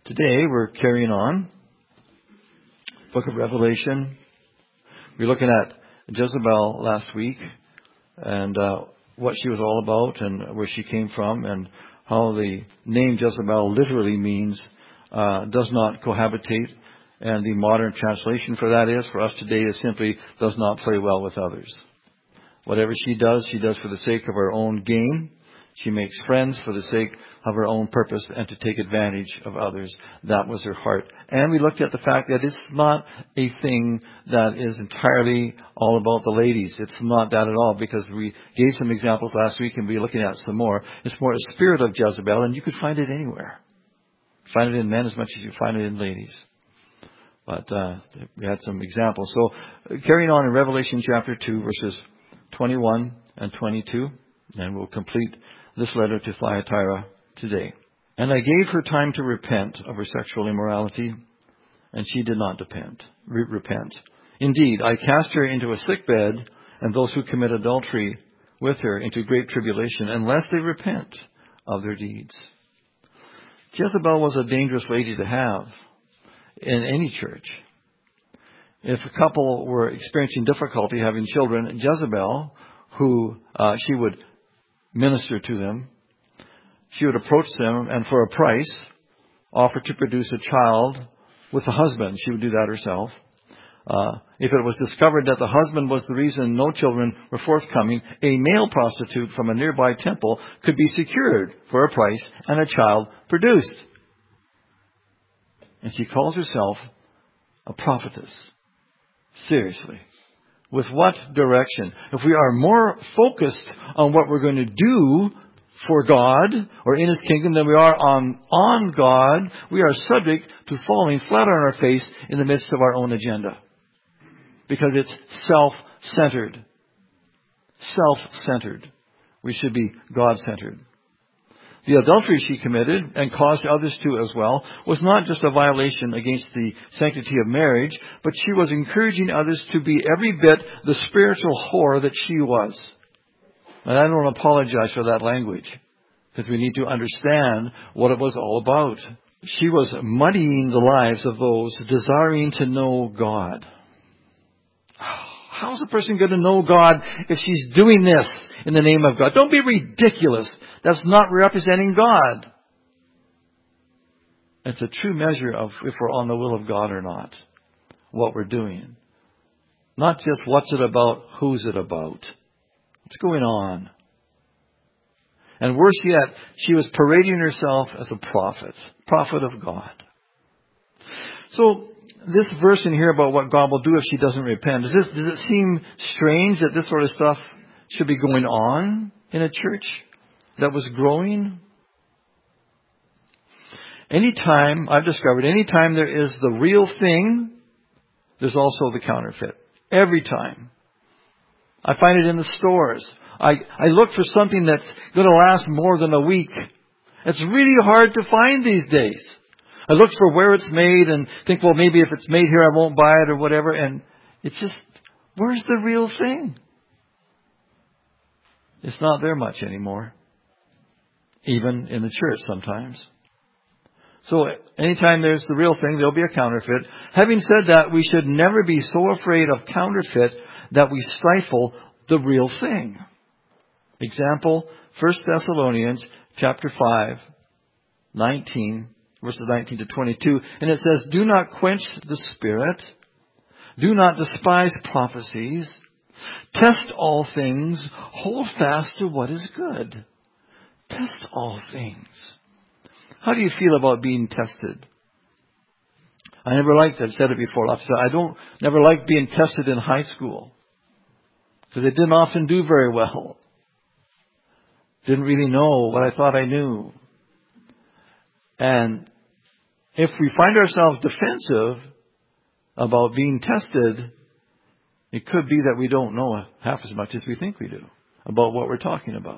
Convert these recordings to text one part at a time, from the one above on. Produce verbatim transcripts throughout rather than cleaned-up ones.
Today we're carrying on. Book of Revelation. We were looking at Jezebel last week and uh, what she was all about and where she came from and how the name Jezebel literally means uh, does not cohabitate. And the modern translation for that is, for us today, is simply does not play well with others. Whatever she does, she does for the sake of her own gain. She makes friends for the sake of her own purpose and to take advantage of others. That was her heart. And we looked at the fact that it's not a thing that is entirely all about the ladies. It's not that at all, because we gave some examples last week and we're looking at some more. It's more a spirit of Jezebel, and you could find it anywhere. Find it in men as much as you find it in ladies. But uh, we had some examples. So carrying on in Revelation chapter two, verses twenty-one and twenty-two, and we'll complete this letter to Thyatira today. And I gave her time to repent of her sexual immorality, and she did not repent. Re- repent. Indeed, I cast her into a sick bed, and those who commit adultery with her into great tribulation, unless they repent of their deeds. Jezebel was a dangerous lady to have in any church. If a couple were experiencing difficulty having children, Jezebel, who uh, she would minister to them, she would approach them and for a price offer to produce a child with a husband. She would do that herself. Uh, if it was discovered that the husband was the reason no children were forthcoming, a male prostitute from a nearby temple could be secured for a price and a child produced. And she calls herself a prophetess. Seriously. With what direction? If we are more focused on what we're going to do for God or in His kingdom than we are on, on God, we are subject to falling flat on our face in the midst of our own agenda. Because it's self-centered. Self-centered. We should be God-centered. The adultery she committed, and caused others to as well, was not just a violation against the sanctity of marriage, but she was encouraging others to be every bit the spiritual whore that she was. And I don't apologize for that language, because we need to understand what it was all about. She was muddying the lives of those desiring to know God. How's a person going to know God if she's doing this in the name of God? Don't be ridiculous. That's not representing God. It's a true measure of if we're on the will of God or not. What we're doing. Not just what's it about, who's it about. What's going on? And worse yet, she was parading herself as a prophet. Prophet of God. So, this verse in here about what God will do if she doesn't repent, does it, does it seem strange that this sort of stuff should be going on in a church that was growing? Anytime, I've discovered, anytime there is the real thing, there's also the counterfeit. Every time. I find it in the stores. I, I look for something that's going to last more than a week. It's really hard to find these days. I look for where it's made and think, well, maybe if it's made here, I won't buy it or whatever. And it's just, where's the real thing? It's not there much anymore. Even in the church sometimes. So anytime there's the real thing, there'll be a counterfeit. Having said that, we should never be so afraid of counterfeit that we stifle the real thing. Example, First Thessalonians chapter five, nineteen. Verses nineteen to twenty-two. And it says, do not quench the spirit. Do not despise prophecies. Test all things. Hold fast to what is good. Test all things. How do you feel about being tested? I never liked it. I've said it before. I don't never liked being tested in high school. Because I didn't often do very well. Didn't really know what I thought I knew. And if we find ourselves defensive about being tested, it could be that we don't know half as much as we think we do about what we're talking about.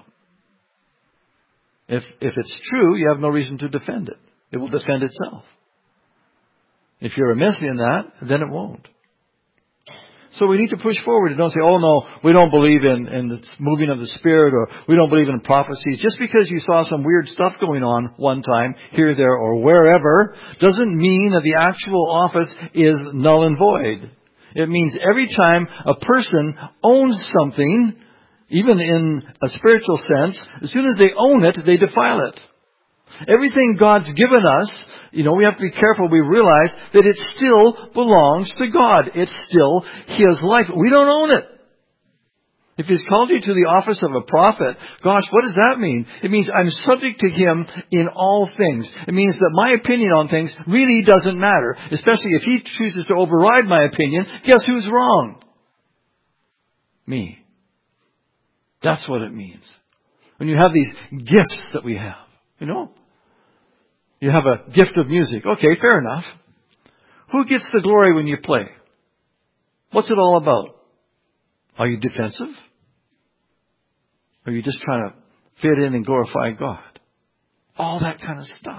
If if it's true, you have no reason to defend it. It will defend itself. If you're amiss in that, then it won't. So we need to push forward and don't say, oh no, we don't believe in, in the moving of the Spirit, or we don't believe in prophecies. Just because you saw some weird stuff going on one time, here, there, or wherever, doesn't mean that the actual office is null and void. It means every time a person owns something, even in a spiritual sense, as soon as they own it, they defile it. Everything God's given us, you know, we have to be careful. We realize that it still belongs to God. It's still His life. We don't own it. If He's called you to the office of a prophet, gosh, what does that mean? It means I'm subject to Him in all things. It means that my opinion on things really doesn't matter. Especially if He chooses to override my opinion, guess who's wrong? Me. That's what it means. When you have these gifts that we have, you know? You have a gift of music. Okay, fair enough. Who gets the glory when you play? What's it all about? Are you defensive? Or are you just trying to fit in and glorify God? All that kind of stuff.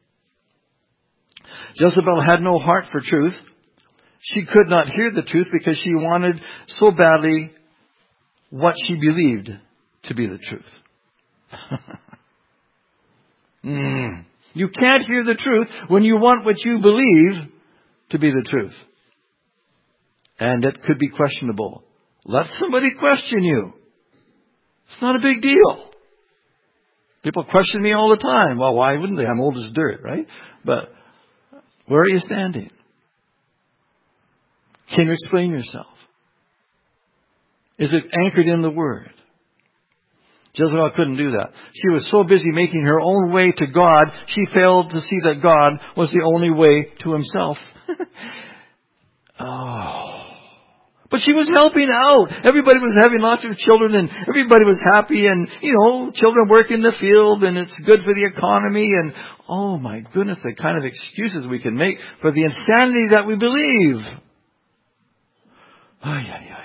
Jezebel had no heart for truth. She could not hear the truth because she wanted so badly what she believed to be the truth. mm. You can't hear the truth when you want what you believe to be the truth. And it could be questionable. Let somebody question you. It's not a big deal. People question me all the time. Well, why wouldn't they? I'm old as dirt, right? But where are you standing? Can you explain yourself? Is it anchored in the Word? Jezebel couldn't do that. She was so busy making her own way to God, she failed to see that God was the only way to Himself. oh. But she was helping out. Everybody was having lots of children and everybody was happy, and, you know, children work in the field and it's good for the economy, and, oh my goodness, the kind of excuses we can make for the insanity that we believe. Ay, ay, ay.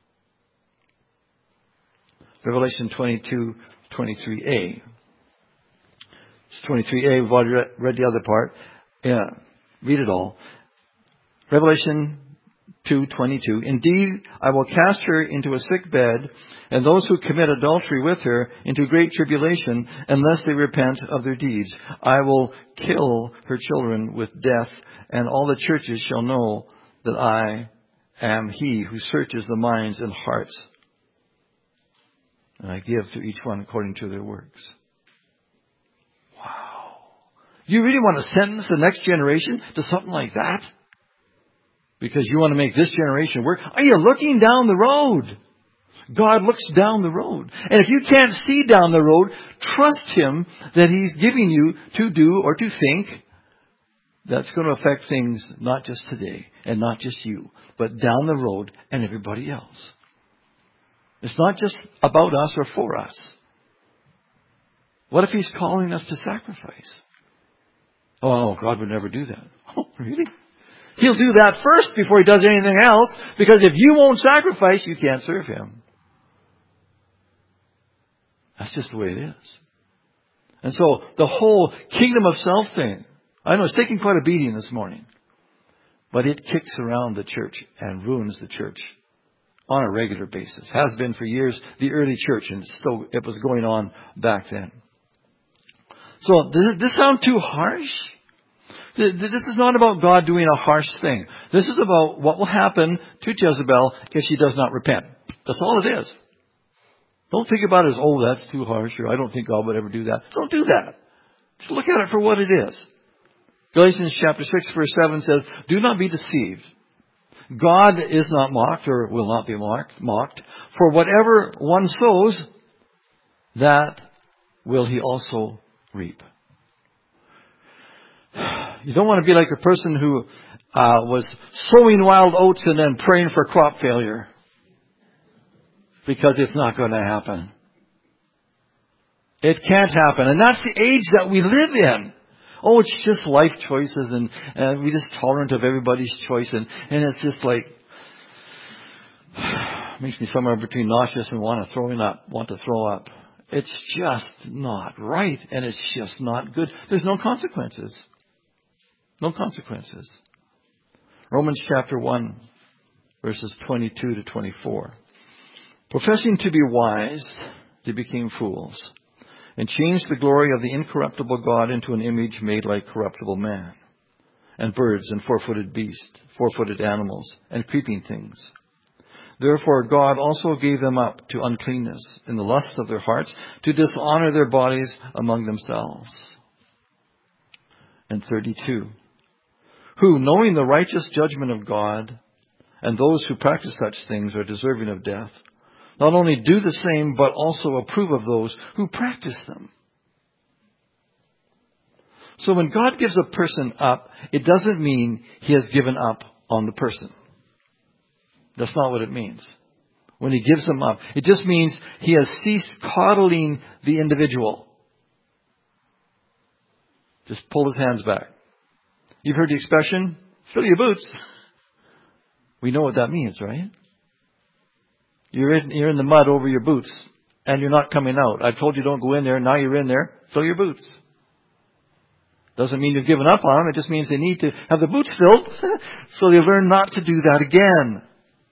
Revelation twenty-two, twenty-three a. It's twenty-three a. We've already read the other part. Yeah, read it all. Revelation two, twenty-two. Indeed, I will cast her into a sick bed, and those who commit adultery with her into great tribulation, unless they repent of their deeds. I will kill her children with death, and all the churches shall know that I am He who searches the minds and hearts. And I give to each one according to their works. Wow. You really want to sentence the next generation to something like that? Because you want to make this generation work? Are you looking down the road? God looks down the road. And if you can't see down the road, trust Him that He's giving you to do or to think that's going to affect things not just today and not just you, but down the road and everybody else. It's not just about us or for us. What if He's calling us to sacrifice? Oh, God would never do that. Oh, really? He'll do that first before He does anything else, because if you won't sacrifice, you can't serve Him. That's just the way it is. And so the whole kingdom of self thing, I know it's taking quite a beating this morning, but it kicks around the church and ruins the church on a regular basis. Has been for years, the early church, and still it was going on back then. So does this sound too harsh? This is not about God doing a harsh thing. This is about what will happen to Jezebel if she does not repent. That's all it is. Don't think about it as, oh, that's too harsh, or I don't think God would ever do that. Don't do that. Just look at it for what it is. Galatians chapter six verse seven says, do not be deceived. God is not mocked, or will not be mocked, mocked. For whatever one sows, that will he also reap. You don't want to be like a person who uh, was sowing wild oats and then praying for crop failure. Because it's not going to happen. It can't happen. And that's the age that we live in. Oh, it's just life choices, and, and we're just tolerant of everybody's choice, and, and it's just like makes me somewhere between nauseous and want to throw up, want to throw up. It's just not right, and it's just not good. There's no consequences. No consequences. Romans chapter one, verses twenty-two to twenty-four. Professing to be wise, they became fools, and changed the glory of the incorruptible God into an image made like corruptible man, and birds, and four-footed beasts, four-footed animals, and creeping things. Therefore God also gave them up to uncleanness in the lusts of their hearts, to dishonor their bodies among themselves. And thirty-two. Who, knowing the righteous judgment of God, and those who practice such things are deserving of death, not only do the same, but also approve of those who practice them. So when God gives a person up, it doesn't mean He has given up on the person. That's not what it means. When He gives them up, it just means He has ceased coddling the individual. Just pull his hands back. You've heard the expression, fill your boots. We know what that means, right? You're in, you're in the mud over your boots, and you're not coming out. I told you don't go in there, now you're in there, fill your boots. Doesn't mean you've given up on them, it just means they need to have the boots filled, so they learn not to do that again.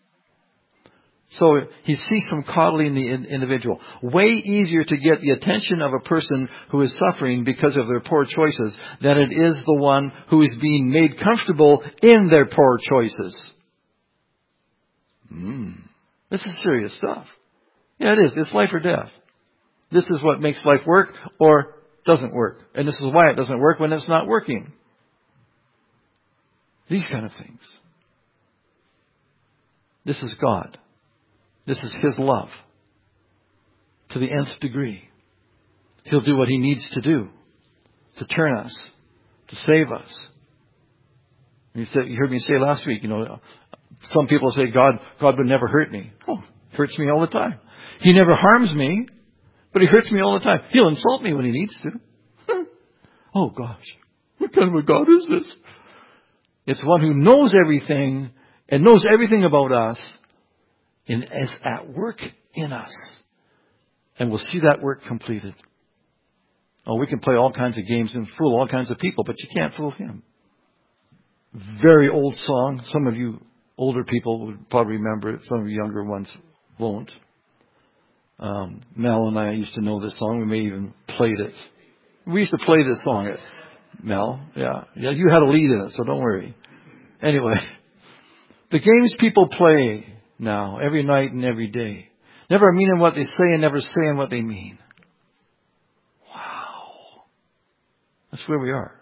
So He ceased from coddling the individual. Way easier to get the attention of a person who is suffering because of their poor choices than it is the one who is being made comfortable in their poor choices. Mm. This is serious stuff. Yeah, it is. It's life or death. This is what makes life work or doesn't work. And this is why it doesn't work when it's not working. These kind of things. This is God. This is His love to the nth degree. He'll do what He needs to do to turn us, to save us. And He said, you heard me say last week, you know, some people say God, God would never hurt me. Oh, He hurts me all the time. He never harms me, but He hurts me all the time. He'll insult me when He needs to. Oh gosh, what kind of a God is this? It's one who knows everything and knows everything about us, and is at work in us. And we'll see that work completed. Oh, we can play all kinds of games and fool all kinds of people, but you can't fool Him. Very old song. Some of you older people would probably remember it. Some of you younger ones won't. Um, Mel and I used to know this song. We may even played it. We used to play this song at Mel. Yeah. Yeah, you had a lead in it, so don't worry. Anyway, the games people play now, every night and every day, never meaning what they say and never saying what they mean. Wow. That's where we are.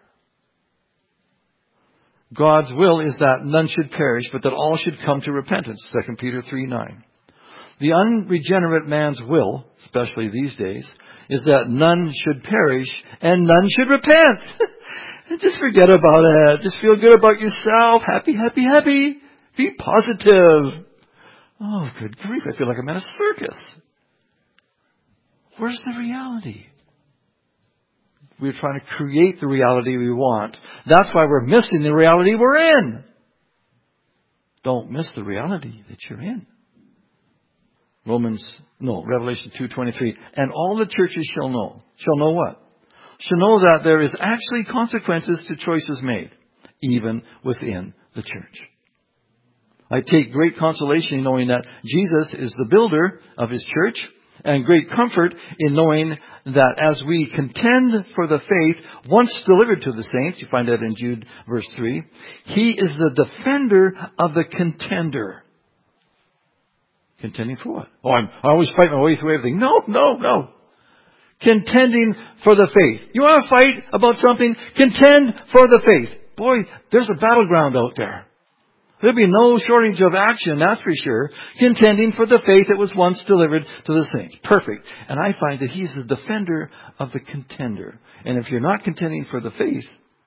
God's will is that none should perish, but that all should come to repentance. Second Peter three nine. The unregenerate man's will, especially these days, is that none should perish and none should repent. Just forget about it. Just feel good about yourself. Happy, happy, happy. Be positive. Oh, good grief. I feel like I'm at a circus. Where's the reality? We're trying to create the reality we want. That's why we're missing the reality we're in. Don't miss the reality that you're in. Romans, no, Revelation two twenty-three. And all the churches shall know. Shall know what? Shall know that there is actually consequences to choices made, even within the church. I take great consolation in knowing that Jesus is the builder of His church, and great comfort in knowing that as we contend for the faith once delivered to the saints, you find that in Jude verse three, He is the defender of the contender. Contending for what? Oh, I'm, I always fight my way through everything. No, no, no. Contending for the faith. You want to fight about something? Contend for the faith. Boy, there's a battleground out there. There'll be no shortage of action, that's for sure. Contending for the faith that was once delivered to the saints. Perfect. And I find that He's the defender of the contender. And if you're not contending for the faith,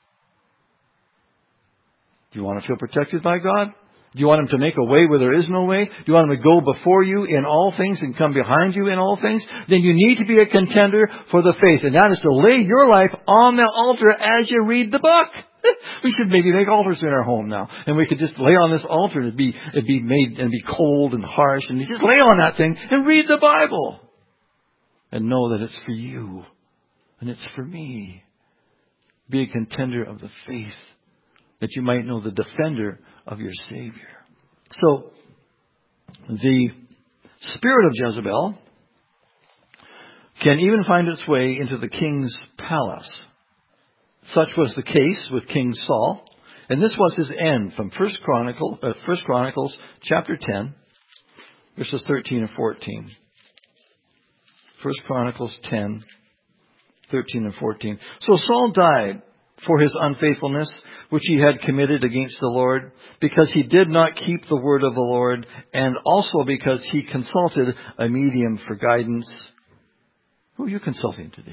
do you want to feel protected by God? Do you want Him to make a way where there is no way? Do you want Him to go before you in all things and come behind you in all things? Then you need to be a contender for the faith. And that is to lay your life on the altar as you read the book. We should maybe make altars in our home now. And we could just lay on this altar and it'd be, it'd be made and be cold and harsh. And you just lay on that thing and read the Bible. And know that it's for you. And it's for me. Be a contender of the faith, that you might know the defender of your Savior. So, The spirit of Jezebel can even find its way into the king's palace. Such was the case with King Saul, and this was his end from First Chronicle, uh, First Chronicles chapter ten, verses thirteen and fourteen. First Chronicles ten, thirteen and fourteen. So Saul died for his unfaithfulness, which he had committed against the Lord, because he did not keep the word of the Lord, and also because he consulted a medium for guidance. Who are you consulting today?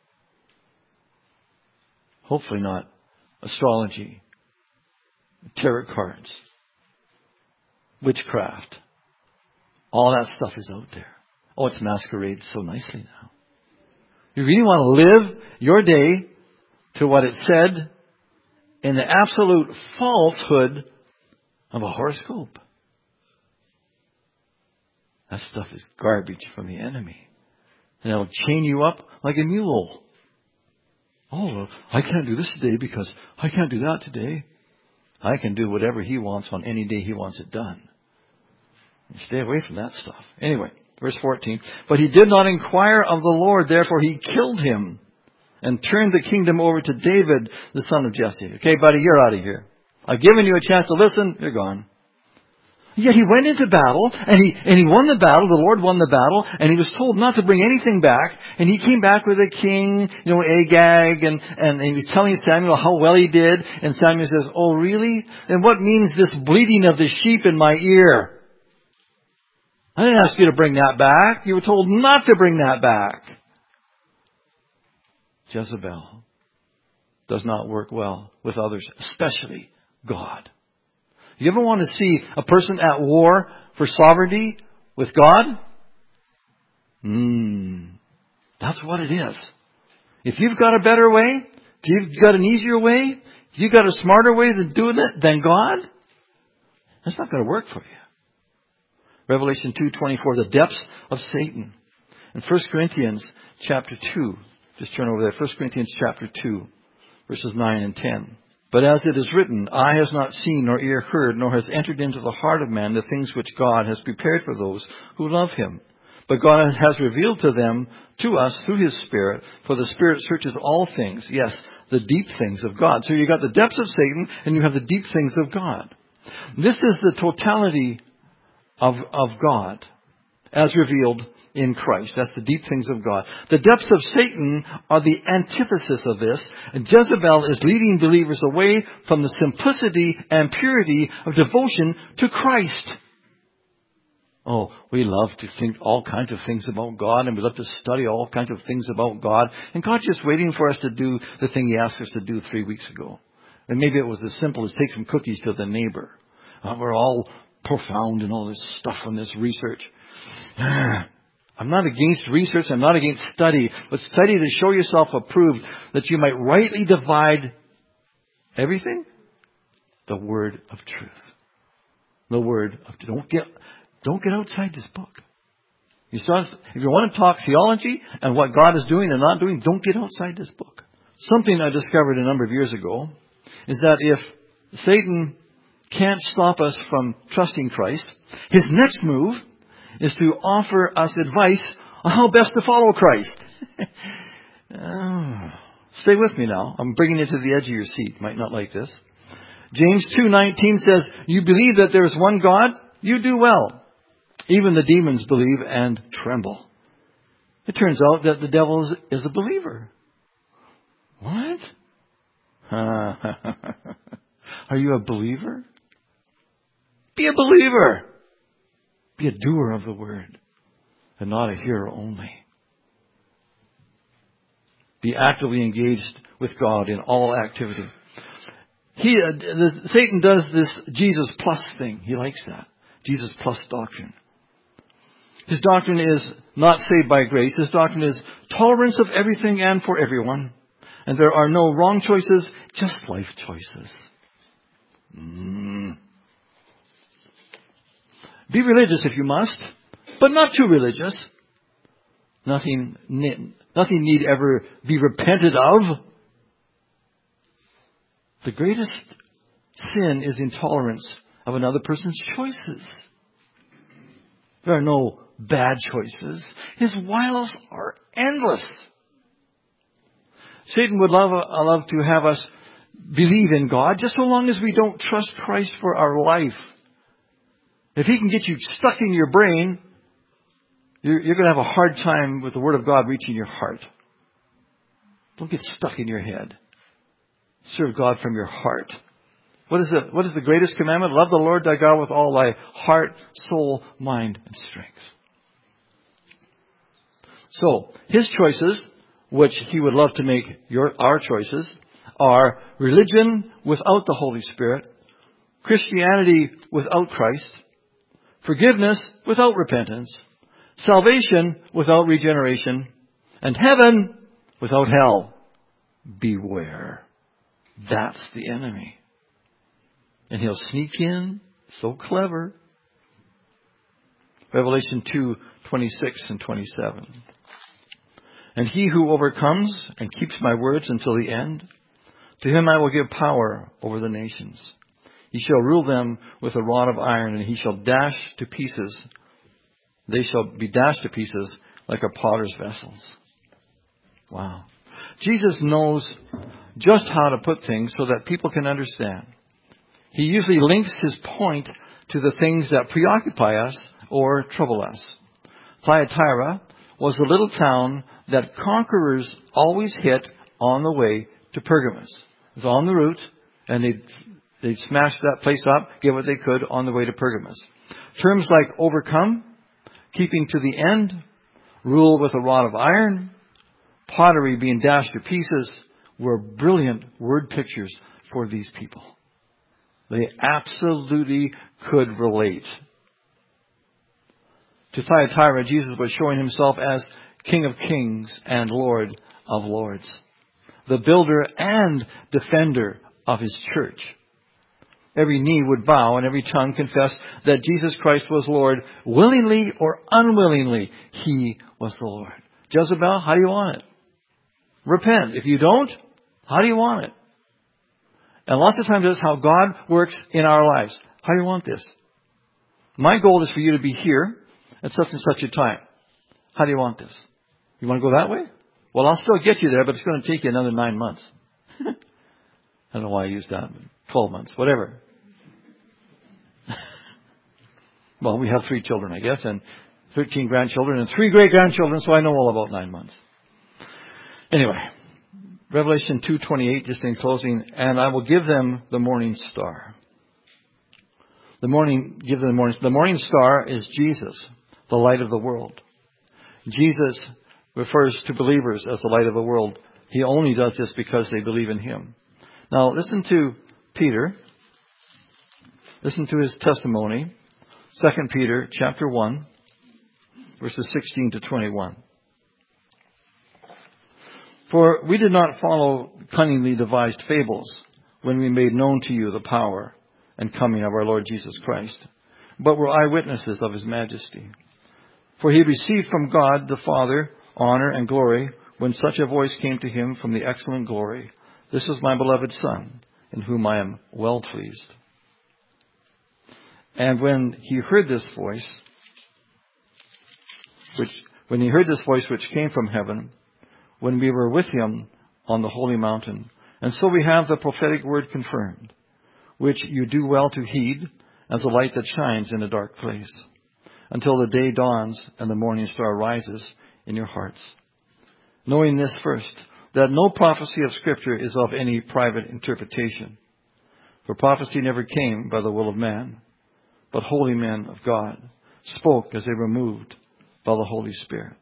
Hopefully not astrology, tarot cards, witchcraft. All that stuff is out there. Oh, it's masquerades so nicely now. You really want to live your day to what it said in the absolute falsehood of a horoscope. That stuff is garbage from the enemy. And it'll chain you up like a mule. Oh, well, I can't do this today because I can't do that today. I can do whatever he wants on any day he wants it done. Stay away from that stuff. Anyway, verse fourteen. But he did not inquire of the Lord, therefore he killed him and turned the kingdom over to David, the son of Jesse. Okay, buddy, you're out of here. I've given you a chance to listen. You're gone. Yet he went into battle, and he and he won the battle. The Lord won the battle, and he was told not to bring anything back. And he came back with a king, you know, Agag, and, and, and he was telling Samuel how well he did. And Samuel says, "Oh, really? And what means this bleating of the sheep in my ear? I didn't ask you to bring that back. You were told not to bring that back." Jezebel does not work well with others, especially God. You ever want to see a person at war for sovereignty with God? Hmm. That's what it is. If you've got a better way, if you've got an easier way, if you've got a smarter way than doing it than God, that's not going to work for you. Revelation two twenty-four, the depths of Satan. In First Corinthians chapter two, just turn over there, First Corinthians chapter two, verses nine and ten. But as it is written, eye has not seen, nor ear heard, nor has entered into the heart of man the things which God has prepared for those who love him. But God has revealed to them, to us, through his Spirit, for the Spirit searches all things. Yes, the deep things of God. So you got the depths of Satan, and you have the deep things of God. This is the totality of, of God, as revealed in Christ. That's the deep things of God. The depths of Satan are the antithesis of this. And Jezebel is leading believers away from the simplicity and purity of devotion to Christ. Oh, we love to think all kinds of things about God, and we love to study all kinds of things about God. And God's just waiting for us to do the thing He asked us to do three weeks ago. And maybe it was as simple as take some cookies to the neighbor. Uh, we're all profound in all this stuff and this research. I'm not against research. I'm not against study. But study to show yourself approved, that you might rightly divide everything. The word of truth. The word of truth. Don't get, don't get outside this book. You start, if you want to talk theology and what God is doing and not doing, don't get outside this book. Something I discovered a number of years ago is that if Satan can't stop us from trusting Christ, his next move is to offer us advice on how best to follow Christ. oh, stay with me now. I'm bringing you to the edge of your seat. Might not like this. James two nineteen says, you believe that there is one God? You do well. Even the demons believe and tremble. It turns out that the devil is, is a believer. What? Are you a believer? Be a believer. Be a doer of the word and not a hearer only. Be actively engaged with God in all activity. He, uh, the, Satan does this Jesus plus thing. He likes that. Jesus plus doctrine. His doctrine is not saved by grace. His doctrine is tolerance of everything and for everyone. And there are no wrong choices, just life choices. Mm. Be religious if you must, but not too religious. Nothing, nothing need ever be repented of. The greatest sin is intolerance of another person's choices. There are no bad choices. His wiles are endless. Satan would love, uh, love to have us believe in God just so long as we don't trust Christ for our life. If he can get you stuck in your brain, you're, you're going to have a hard time with the Word of God reaching your heart. Don't get stuck in your head. Serve God from your heart. What is the, what is the greatest commandment? Love the Lord thy God with all thy heart, soul, mind, and strength. So, his choices, which he would love to make your, our choices, are religion without the Holy Spirit, Christianity without Christ, forgiveness without repentance, salvation without regeneration, and heaven without hell. Beware. That's the enemy. And he'll sneak in so clever. Revelation two, twenty-six and twenty-seven. And he who overcomes and keeps my words until the end, to him I will give power over the nations. He shall rule them with a rod of iron, and he shall dash to pieces. They shall be dashed to pieces like a potter's vessels. Wow. Jesus knows just how to put things so that people can understand. He usually links his point to the things that preoccupy us or trouble us. Thyatira was the little town that conquerors always hit on the way to Pergamos. It was on the route, and they'd, they'd smash that place up, get what they could on the way to Pergamos. Terms like overcome, keeping to the end, rule with a rod of iron, pottery being dashed to pieces, were brilliant word pictures for these people. They absolutely could relate. To Thyatira, Jesus was showing himself as King of Kings and Lord of Lords, the builder and defender of his church. Every knee would bow and every tongue confess that Jesus Christ was Lord. Willingly or unwillingly, he was the Lord. Jezebel, how do you want it? Repent. If you don't, how do you want it? And lots of times that's how God works in our lives. How do you want this? My goal is for you to be here at such and such a time. How do you want this? You want to go that way? Well, I'll still get you there, but it's going to take you another nine months. I don't know why I used that. Twelve months, whatever. Well, we have three children, I guess, and thirteen grandchildren and three great-grandchildren, so I know all about nine months. Anyway, Revelation two twenty-eight, just in closing, and I will give them the morning star. The morning, give them the morning, the morning star is Jesus, the light of the world. Jesus refers to believers as the light of the world. He only does this because they believe in him. Now, listen to Peter. Listen to his testimony. Second Peter chapter one, verses sixteen to twenty-one. For we did not follow cunningly devised fables when we made known to you the power and coming of our Lord Jesus Christ, but were eyewitnesses of his majesty. For he received from God the Father honor and glory when such a voice came to him from the excellent glory. This is my beloved Son, in whom I am well pleased. And when he heard this voice, which when he heard this voice which came from heaven, when we were with him on the holy mountain, and so we have the prophetic word confirmed, which you do well to heed as a light that shines in a dark place, until the day dawns and the morning star rises in your hearts. Knowing this first, that no prophecy of Scripture is of any private interpretation. For prophecy never came by the will of man, but holy men of God spoke as they were moved by the Holy Spirit.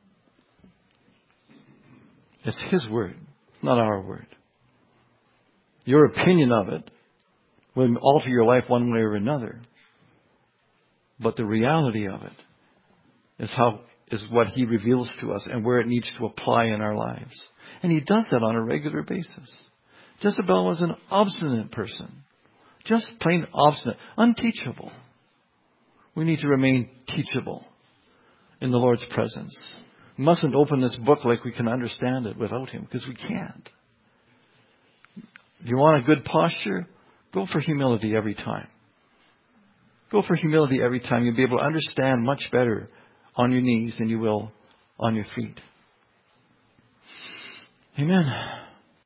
It's his word, not our word. Your opinion of it will alter your life one way or another. But the reality of it is how is what he reveals to us and where it needs to apply in our lives. And he does that on a regular basis. Jezebel was an obstinate person. Just plain obstinate. Unteachable. We need to remain teachable in the Lord's presence. We mustn't open this book like we can understand it without him, because we can't. If you want a good posture, go for humility every time. Go for humility every time. You'll be able to understand much better on your knees than you will on your feet. Amen.